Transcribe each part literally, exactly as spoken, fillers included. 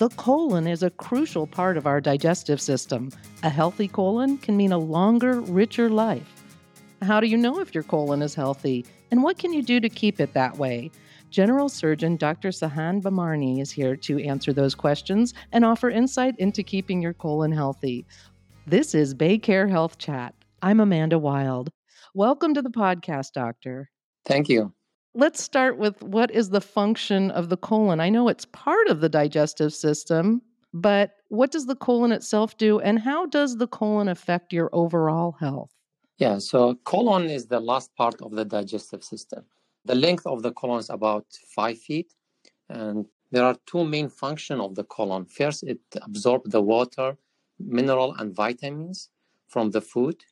The colon is a crucial part of our digestive system. A healthy colon can mean a longer, richer life. How do you know if your colon is healthy, and what can you do to keep it that way? General Surgeon Doctor Sahan Bamarni is here to answer those questions and offer insight into keeping your colon healthy. This is BayCare Health Chat. I'm Amanda Wild. Welcome to the podcast, Doctor. Thank you. Let's start with what is the function of the colon? I know it's part of the digestive system, but what does the colon itself do, and how does the colon affect your overall health? Yeah, so colon is the last part of the digestive system. The length of the colon is about five feet, and there are two main functions of the colon. First, it absorbs the water, mineral, and vitamins from the food.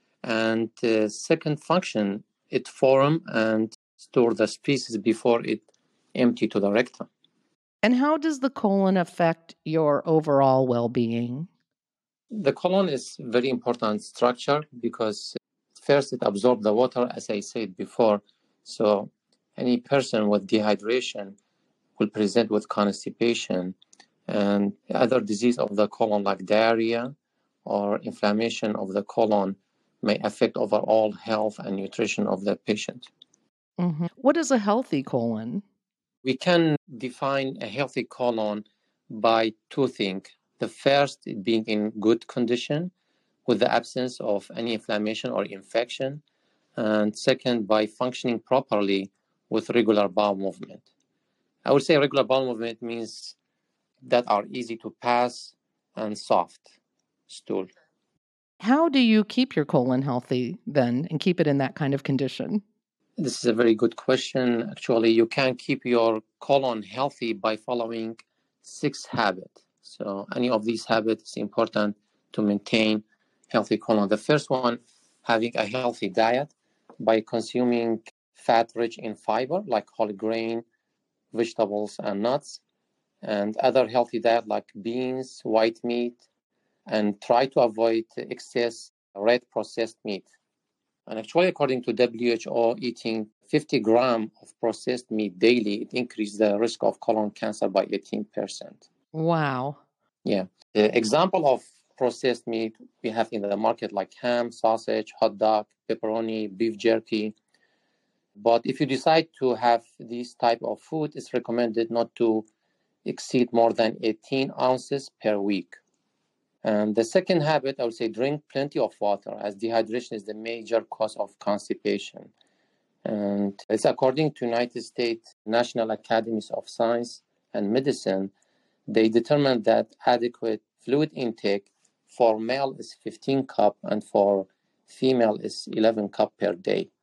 And the second function, it form and store the species before it empty to the rectum. And how does the colon affect your overall well-being? The colon is very important structure because first it absorbs the water, as I said before. So any person with dehydration will present with constipation and other disease of the colon like diarrhea or inflammation of the colon may affect overall health and nutrition of the patient. Mm-hmm. What is a healthy colon? We can define a healthy colon by two things. The first being in good condition with the absence of any inflammation or infection. And second, by functioning properly with regular bowel movement. I would say regular bowel movement means that are easy to pass and soft stool. How do you keep your colon healthy then and keep it in that kind of condition? This is a very good question. Actually, you can keep your colon healthy by following six habits. So any of these habits is important to maintain healthy colon. The first one, having a healthy diet by consuming fat rich in fiber like whole grain, vegetables, and nuts, and other healthy diet like beans, white meat, and try to avoid excess red processed meat. And actually, according to W H O, eating fifty grams of processed meat daily, it increases the risk of colon cancer by eighteen percent. Wow. Yeah. The example of processed meat we have in the market like ham, sausage, hot dog, pepperoni, beef jerky. But if you decide to have this type of food, it's recommended not to exceed more than eighteen ounces per week. And the second habit, I would say, drink plenty of water, as dehydration is the major cause of constipation. And it's according to United States National Academies of Science and Medicine, they determined that adequate fluid intake for male is fifteen cup and for female is eleven cup per day.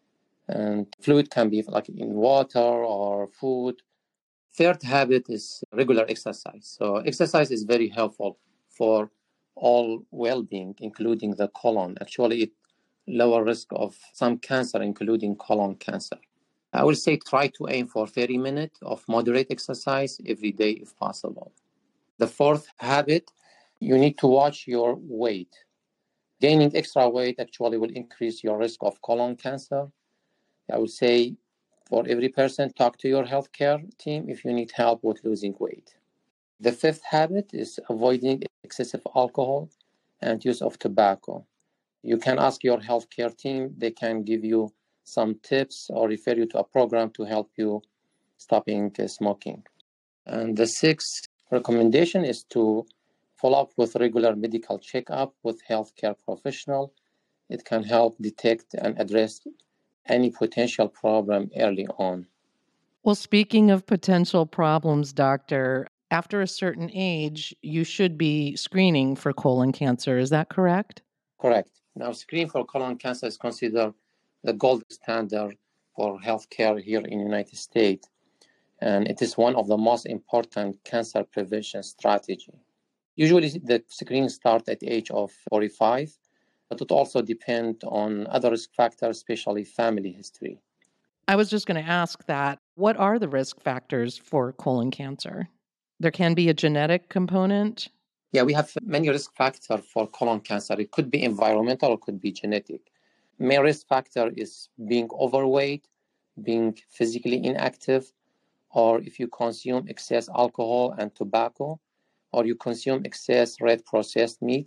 And fluid can be like in water or food. Third habit is regular exercise. So exercise is very helpful for all well-being, including the colon. Actually, it lower risk of some cancer, including colon cancer. I will say try to aim for thirty minutes of moderate exercise every day if possible. The fourth habit, you need to watch your weight. Gaining extra weight actually will increase your risk of colon cancer. I would say for every person, talk to your healthcare team if you need help with losing weight. The fifth habit is avoiding excessive alcohol and use of tobacco. You can ask your healthcare team. They can give you some tips or refer you to a program to help you stopping uh, smoking. And the sixth recommendation is to follow up with regular medical checkup with healthcare professional. It can help detect and address any potential problem early on. Well, speaking of potential problems, doctor, after a certain age, you should be screening for colon cancer. Is that correct? Correct. Now, screening for colon cancer is considered the gold standard for healthcare here in the United States, and it is one of the most important cancer prevention strategy. Usually, the screening starts at the age of forty-five, but it also depends on other risk factors, especially family history. I was just going to ask that. What are the risk factors for colon cancer? There can be a genetic component. Yeah, we have many risk factors for colon cancer. It could be environmental or could be genetic. Main risk factor is being overweight, being physically inactive, or if you consume excess alcohol and tobacco, or you consume excess red processed meat,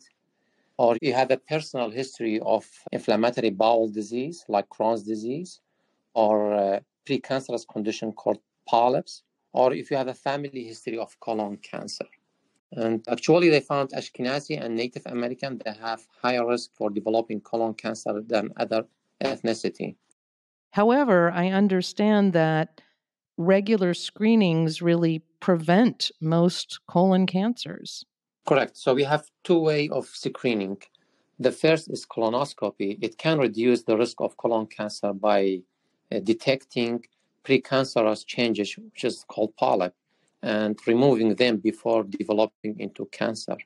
or you have a personal history of inflammatory bowel disease like Crohn's disease, or a precancerous condition called polyps, or if you have a family history of colon cancer. And actually, they found Ashkenazi and Native American, they have higher risk for developing colon cancer than other ethnicity. However, I understand that regular screenings really prevent most colon cancers. Correct. So we have two ways of screening. The first is colonoscopy. It can reduce the risk of colon cancer by uh, detecting precancerous changes, which is called polyp, and removing them before developing into cancer.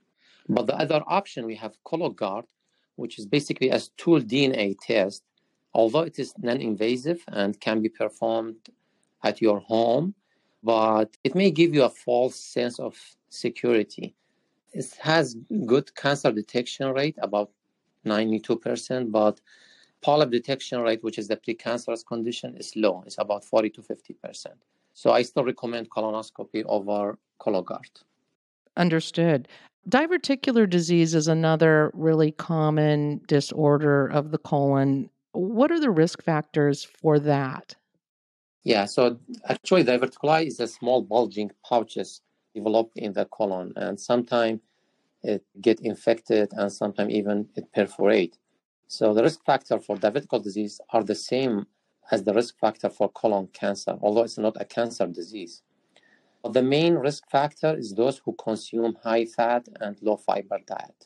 But the other option, we have Cologuard, which is basically a stool D N A test. Although it is non-invasive and can be performed at your home, but it may give you a false sense of security. It has good cancer detection rate, about ninety-two percent, but polyp detection rate, which is the precancerous condition, is low. It's about forty to fifty percent. So I still recommend colonoscopy over Cologuard. Understood. Diverticular disease is another really common disorder of the colon. What are the risk factors for that? Yeah, so actually diverticuli is a small bulging pouches developed in the colon, and sometimes it get infected and sometimes even it perforate. So the risk factor for divertical disease are the same as the risk factor for colon cancer, although it's not a cancer disease. But the main risk factor is those who consume high fat and low fiber diet.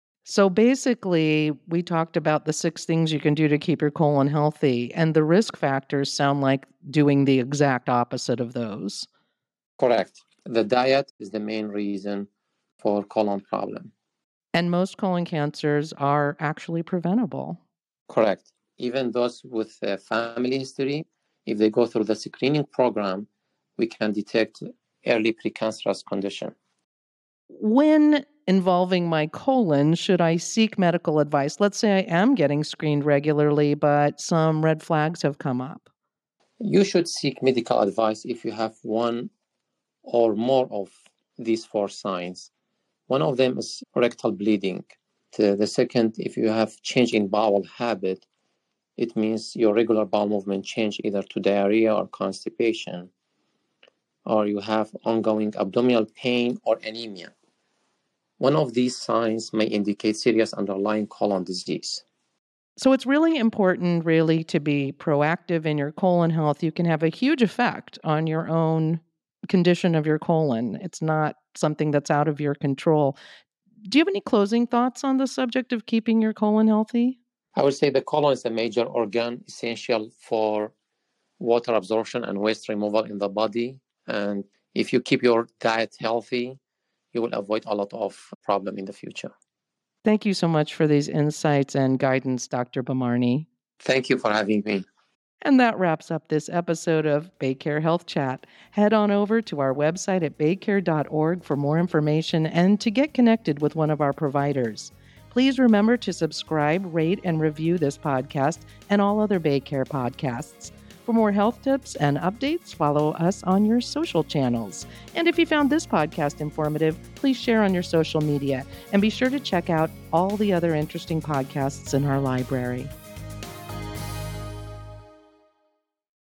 So basically, we talked about the six things you can do to keep your colon healthy, and the risk factors sound like doing the exact opposite of those. Correct. The diet is the main reason for colon problem. And most colon cancers are actually preventable. Correct. Even those with a family history, if they go through the screening program, we can detect early precancerous condition. When involving my colon, should I seek medical advice? Let's say I am getting screened regularly, but some red flags have come up. You should seek medical advice if you have one or more of these four signs. One of them is rectal bleeding. The, the second, if you have change in bowel habit, it means your regular bowel movement change either to diarrhea or constipation, or you have ongoing abdominal pain or anemia. One of these signs may indicate serious underlying colon disease. So it's really important, really, to be proactive in your colon health. You can have a huge effect on your own condition of your colon. It's not something that's out of your control. Do you have any closing thoughts on the subject of keeping your colon healthy? I would say the colon is a major organ essential for water absorption and waste removal in the body. And if you keep your diet healthy, you will avoid a lot of problem in the future. Thank you so much for these insights and guidance, Doctor Bamarni. Thank you for having me. And that wraps up this episode of BayCare Health Chat. Head on over to our website at baycare dot org for more information and to get connected with one of our providers. Please remember to subscribe, rate, and review this podcast and all other BayCare podcasts. For more health tips and updates, follow us on your social channels. And if you found this podcast informative, please share on your social media and be sure to check out all the other interesting podcasts in our library.